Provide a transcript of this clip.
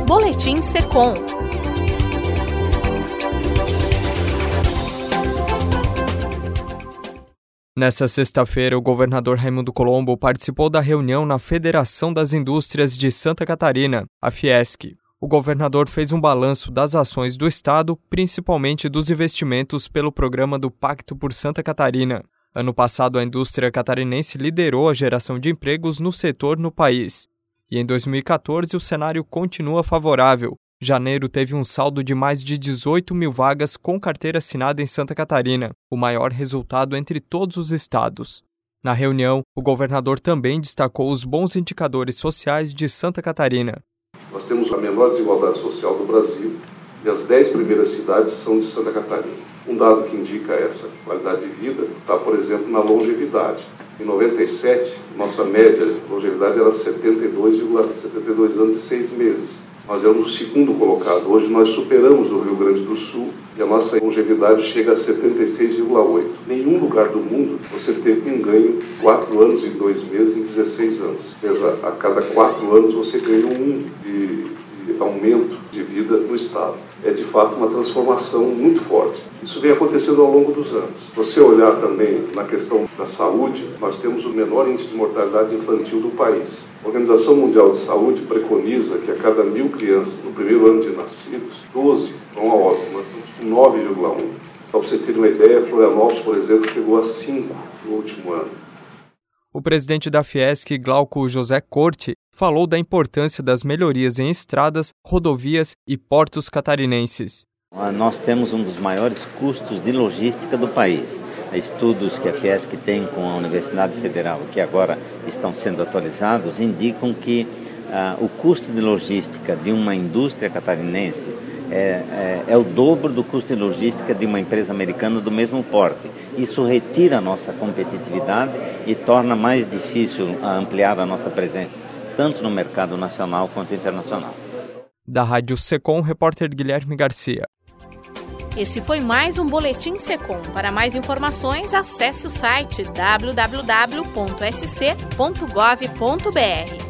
Boletim Secom. Nessa sexta-feira, o governador Raimundo Colombo participou da reunião na Federação das Indústrias de Santa Catarina, a Fiesc. O governador fez um balanço das ações do Estado, principalmente dos investimentos pelo programa do Pacto por Santa Catarina. Ano passado, a indústria catarinense liderou a geração de empregos no setor no país. E em 2014, o cenário continua favorável. Janeiro teve um saldo de mais de 18 mil vagas com carteira assinada em Santa Catarina, o maior resultado entre todos os estados. Na reunião, o governador também destacou os bons indicadores sociais de Santa Catarina. Nós temos a menor desigualdade social do Brasil e as 10 primeiras cidades são de Santa Catarina. Um dado que indica essa qualidade de vida está, por exemplo, na longevidade. Em 97, nossa média de longevidade era 72 anos e 6 meses. Nós éramos o segundo colocado. Hoje nós superamos o Rio Grande do Sul e a nossa longevidade chega a 76,8. Nenhum lugar do mundo você teve um ganho 4 anos e 2 meses em 16 anos. Ou seja, a cada 4 anos você ganha de aumento de vida no Estado. É de fato uma transformação muito forte. Isso vem acontecendo ao longo dos anos. Se você olhar também na questão da saúde, nós temos o menor índice de mortalidade infantil do país. A Organização Mundial de Saúde preconiza que a cada 1.000 crianças no primeiro ano de nascidos, 12 vão a óbito. Nós estamos com 9,1. Só para vocês terem uma ideia, Florianópolis, por exemplo, chegou a 5 no último ano. O presidente da Fiesc, Glauco José Corte, falou da importância das melhorias em estradas, rodovias e portos catarinenses. Nós temos um dos maiores custos de logística do país. Estudos que a Fiesc tem com a Universidade Federal, que agora estão sendo atualizados, indicam que o custo de logística de uma indústria catarinense é o dobro do custo de logística de uma empresa americana do mesmo porte. Isso retira a nossa competitividade e torna mais difícil ampliar a nossa presença, tanto no mercado nacional quanto internacional. Da Rádio Secom, repórter Guilherme Garcia. Esse foi mais um Boletim Secom. Para mais informações, acesse o site www.sc.gov.br.